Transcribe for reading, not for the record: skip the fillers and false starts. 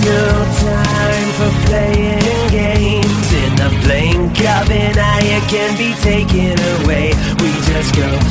no time for playing games. In the blink of an eye, it can be taken away. We just go